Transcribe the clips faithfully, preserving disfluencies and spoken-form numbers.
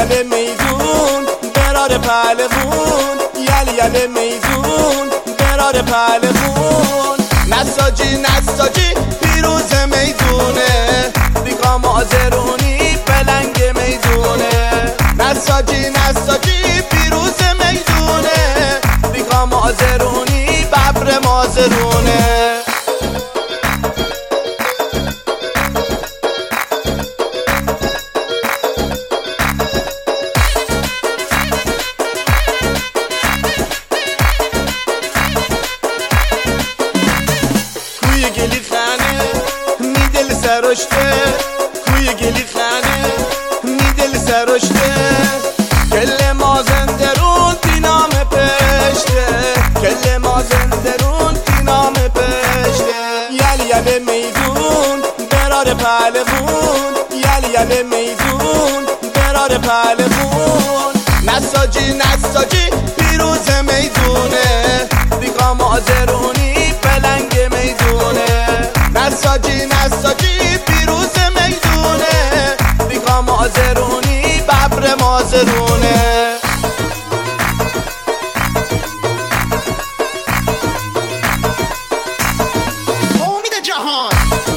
یله میدون برار پهلوون، یل یله میدون برار پهلوون. نساجی نساجی پیروز میدونه، بیگا مازرونی پلنگ میدونه. نساجی نساجی پیروز میدونه، بیگا مازرونی ببر مازرونه. کوی گلی خانه میدل سرشته، کوی گلی خانه میدل سرشته. کل مازندرون تی نام پشته، کل مازندرون تی نام پشته. یل یله میدون برار پهلوون، یل یله میدون برار پهلوون. نساجی نساجی پیروز میدونه، بیگا مازرونی پلنگ میدونه. نساجی نساجی پیروز میدونه، بیگا مازرونی ببر مازرونه. امید جهان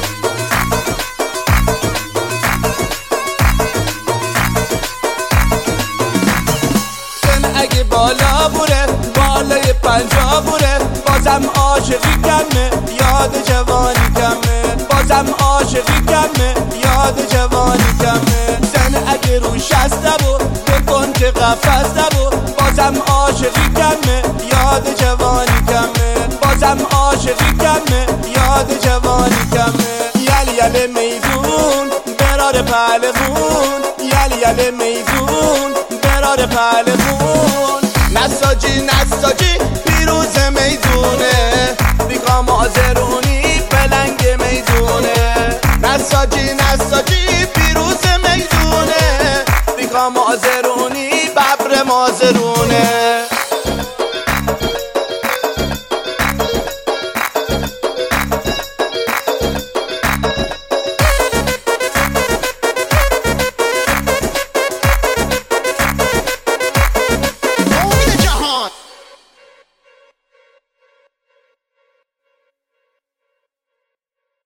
سن اگه بالا بوره، بالای پنجا بوره، بازم عاشقی کمه، یاد جوانی کمه. بازم عاشقی کمه، یاد جوانی کمه. سن اگه رو شسته و بکن که قفسته و، بازم عاشقی کمه، یاد جوانی کمه. بازم عاشقی کمه، یاد جوانی کمه. یل یله میدون برار پهلوون، یل یله میدون برار پهلوون. نساجی نساجی پیروز میدونه،